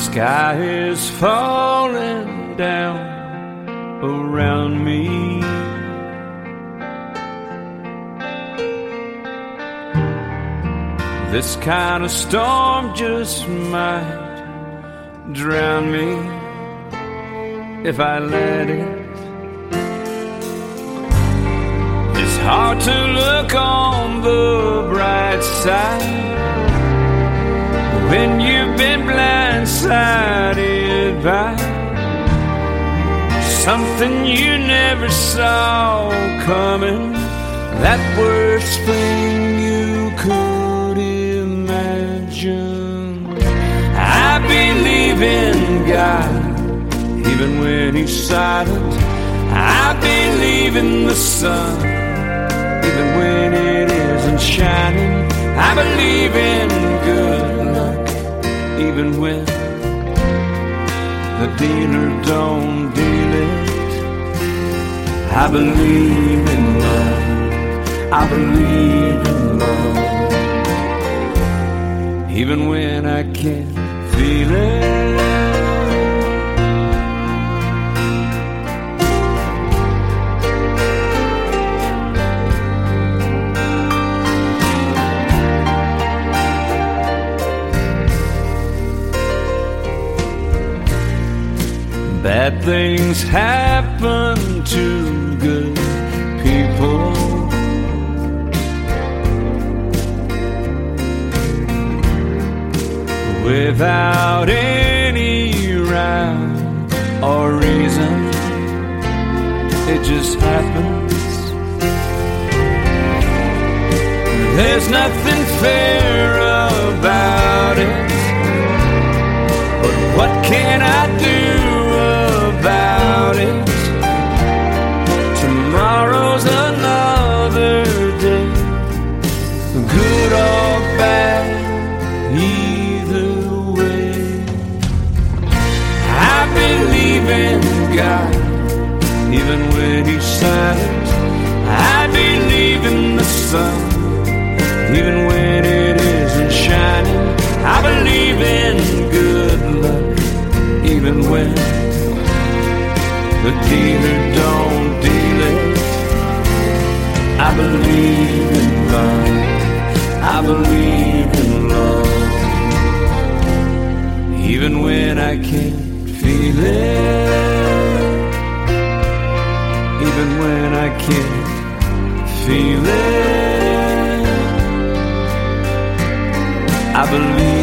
sky is falling down around me. This kind of storm just might drown me if I let it. It's hard to look on the bright side when you've been blindsided by something you never saw coming, that worst thing you could imagine. I believe in God, even when He's silent. I believe in the sun, even when it isn't shining. I believe in good luck, even when the dealer don't deal it. I believe in love, I believe in love, even when I can't feel it. Bad things happen to good people. Without any rhyme or reason, it just happens. There's nothing fair about it, but what can I do about it? Tomorrow's another day, good or bad, either way. I believe in God, even when He's silent. I believe in the sun, even when it isn't shining. I believe in good luck, even when the dealer don't deal it. I believe in love, I believe in love, even when I can't feel it. Even when I can't feel it, I believe